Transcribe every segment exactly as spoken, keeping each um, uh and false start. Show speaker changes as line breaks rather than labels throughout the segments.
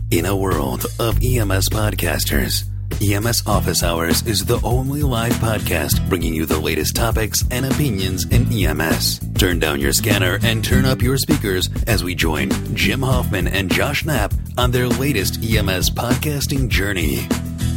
In a world of E M S podcasters, E M S Office Hours is the only live podcast bringing you the latest topics and opinions in E M S. Turn down your scanner and turn up your speakers as we join Jim Hoffman and Josh Knapp on their latest E M S podcasting journey.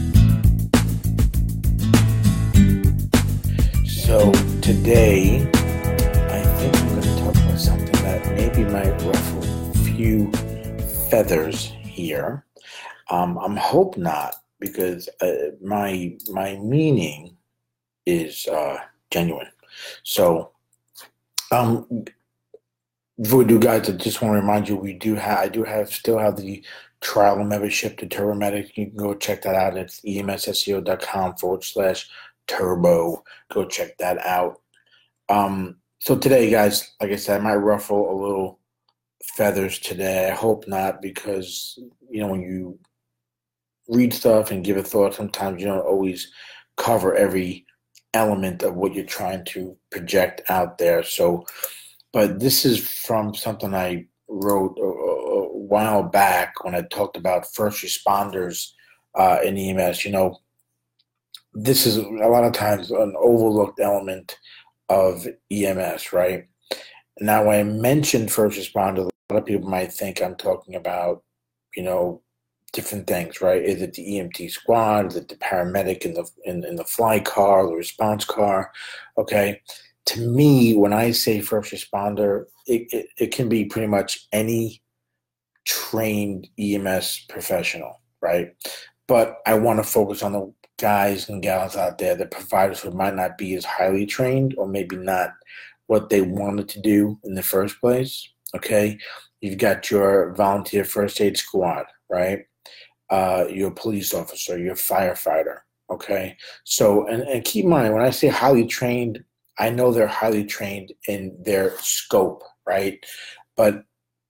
So today, I think I'm going to talk about something that maybe might ruffle a few feathers here. Um, I'm hope not, because uh, my my meaning is uh, genuine. So, um, before we do, guys, I just want to remind you we do have I do have still have the trial membership to TurboMedic. You can go check that out. It's emsseo.com forward slash turbo. Go check that out. Um, so today, guys, like I said, I might ruffle a little feathers today. I hope not, because you know when you read stuff and give a thought, sometimes you don't always cover every element of what you're trying to project out there. So, but this is from something I wrote a, a while back when I talked about first responders uh, in E M S. You know, this is a lot of times an overlooked element of E M S, right? Now, when I mentioned first responders, a lot of people might think I'm talking about, you know, different things, right? Is it the E M T squad? Is it the paramedic in the in, in the fly car, the response car? Okay. To me, when I say first responder, it, it, it can be pretty much any trained E M S professional, right? But I want to focus on the guys and gals out there, the providers who might not be as highly trained or maybe not what they wanted to do in the first place, okay? You've got your volunteer first aid squad, right? Uh, you're a police officer, you're a firefighter, okay? So, and, and keep in mind, when I say highly trained, I know they're highly trained in their scope, right? But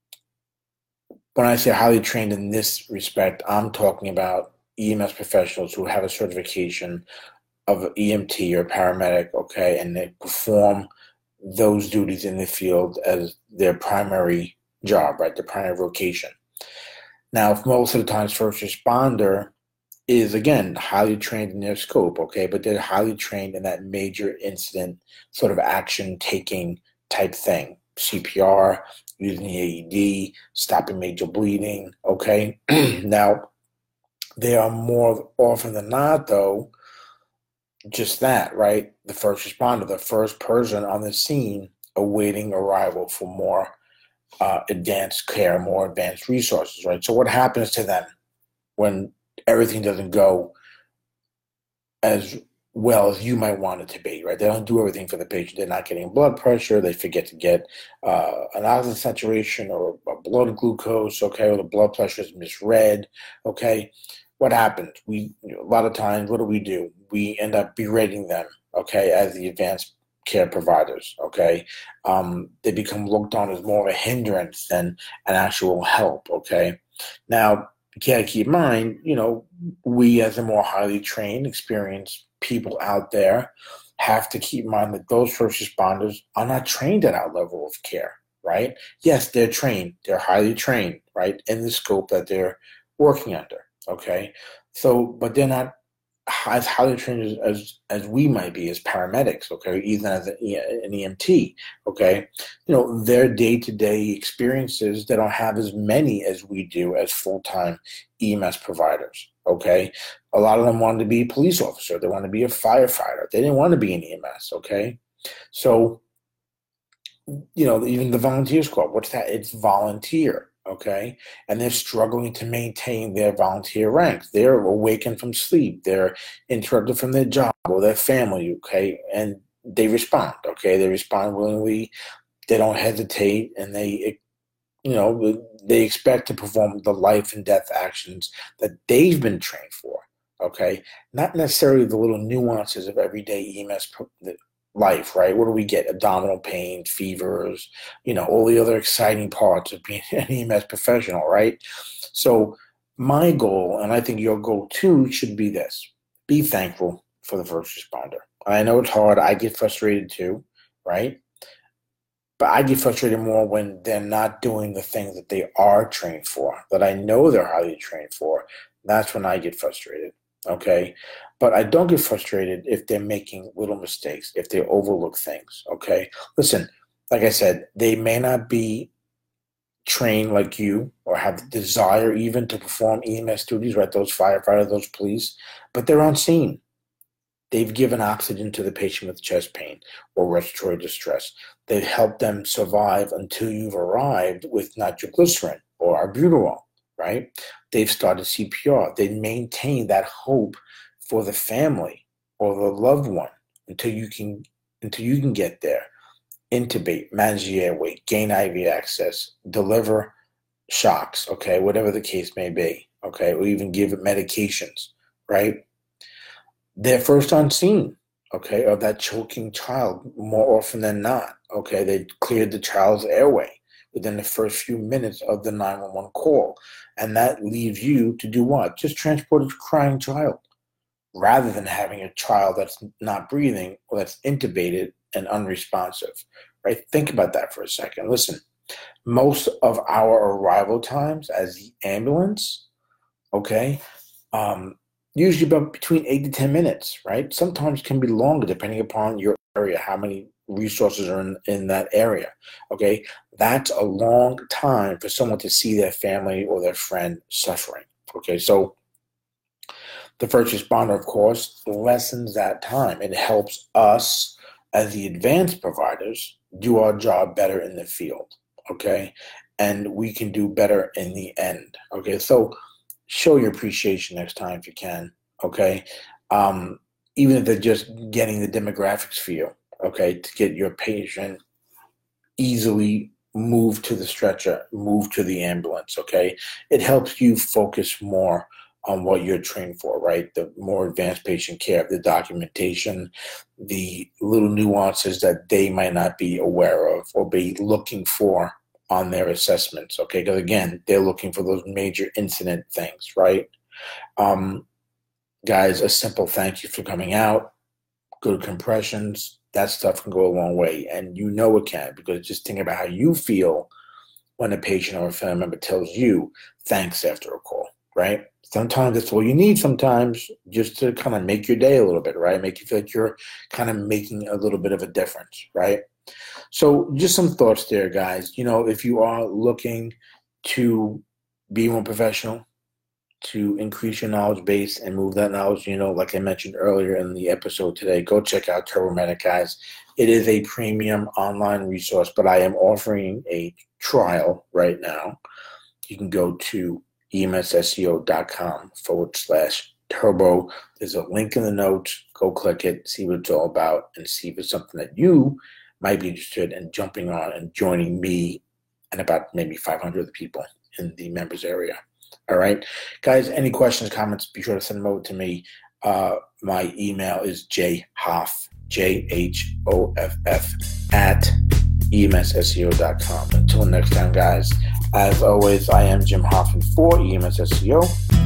when I say highly trained in this respect, I'm talking about E M S professionals who have a certification of an E M T or paramedic, okay, and they perform those duties in the field as their primary job, right, their primary vocation. Now, most of the times, first responder is, again, highly trained in their scope, okay, but they're highly trained in that major incident sort of action-taking type thing, C P R, using the A E D, stopping major bleeding, okay? Now, they are more often than not, though, just that, right? The first responder, the first person on the scene awaiting arrival for more uh, advanced care, more advanced resources, right? So what happens to them when everything doesn't go as well as you might want it to be, right? They don't do everything for the patient. They're not getting blood pressure. They forget to get uh, an oxygen saturation or a blood glucose, okay, or the blood pressure is misread, okay? What happens? We, you know, a lot of times, what do we do? We end up berating them, okay, as the advanced care providers, okay? Um, they become looked on as more of a hindrance than an actual help, okay? Now, you gotta keep in mind, you know, we as a more highly trained, experienced people out there have to keep in mind that those first responders are not trained at our level of care, right? Yes, they're trained. They're highly trained, right, in the scope that they're working under, okay? So, but they're not as highly trained as, as as we might be as paramedics, okay, even as an, an E M T, okay. You know, their day-to-day experiences, they don't have as many as we do as full-time E M S providers, okay. A lot of them wanted to be a police officer. They want to be a firefighter. They didn't want to be an E M S, okay. So, you know, even the volunteer squad, what's that? It's volunteer. Okay, and they're struggling to maintain their volunteer ranks. They're awakened from sleep. They're interrupted from their job or their family. Okay, and they respond. Okay, they respond willingly. They don't hesitate, and they, you know, they expect to perform the life and death actions that they've been trained for. Okay, not necessarily the little nuances of everyday E M S life, right? What do we get? Abdominal pain, fevers, you know, all the other exciting parts of being an E M S professional, right? So my goal, and I think your goal too, should be this. Be thankful for the first responder. I know it's hard. I get frustrated too, right? But I get frustrated more when they're not doing the things that they are trained for, that I know they're highly trained for. That's when I get frustrated, okay? But I don't get frustrated if they're making little mistakes, if they overlook things, okay? Listen, like I said, they may not be trained like you or have the desire even to perform E M S duties, right? Those firefighters, those police, but they're on scene. They've given oxygen to the patient with chest pain or respiratory distress. They've helped them survive until you've arrived with nitroglycerin or albuterol, right? They've started C P R. They maintain that hope for the family or the loved one until you can until you can get there. Intubate, manage the airway, gain I V access, deliver shocks, okay, whatever the case may be, okay, or even give it medications, right? They're first on scene, okay, of that choking child more often than not, okay? They cleared the child's airway within the first few minutes of the nine one one call, and that leaves you to do what? Just transport a crying child rather than having a child that's not breathing or that's intubated and unresponsive, right? Think about that for a second. Listen, most of our arrival times as the ambulance, okay, um, usually about between eight to ten minutes, right? Sometimes can be longer depending upon your area, how many resources are in, in that area, okay? That's a long time for someone to see their family or their friend suffering, okay? So the first responder, of course, lessens that time. It helps us as the advanced providers do our job better in the field, okay? And we can do better in the end, okay? So show your appreciation next time if you can, okay? Um, even if they're just getting the demographics for you, okay, to get your patient easily moved to the stretcher, moved to the ambulance, okay? It helps you focus more on what you're trained for, right? The more advanced patient care, the documentation, the little nuances that they might not be aware of or be looking for on their assessments, okay? Because again, they're looking for those major incident things, right? Um, guys, a simple thank you for coming out, good compressions, that stuff can go a long way. And you know it can, because just think about how you feel when a patient or a family member tells you thanks after a call, right? Sometimes that's all you need sometimes, just to kind of make your day a little bit, right? Make you feel like you're kind of making a little bit of a difference, right? So just some thoughts there, guys. You know, if you are looking to be more professional, to increase your knowledge base and move that knowledge, you know, like I mentioned earlier in the episode today, go check out TurboMedic, guys. It is a premium online resource, but I am offering a trial right now. You can go to emsseo.com forward slash turbo. There's a link in the notes. Go click it, see what it's all about, and see if it's something that you might be interested in jumping on and joining me and about maybe five hundred other people in the members area. All right, guys, any questions, comments, be sure to send them over to me. Uh, my email is jhoff, J H O F F, at E M S S E O dot com. Until next time, guys, as always, I am Jim Hoffman for E M S S E O.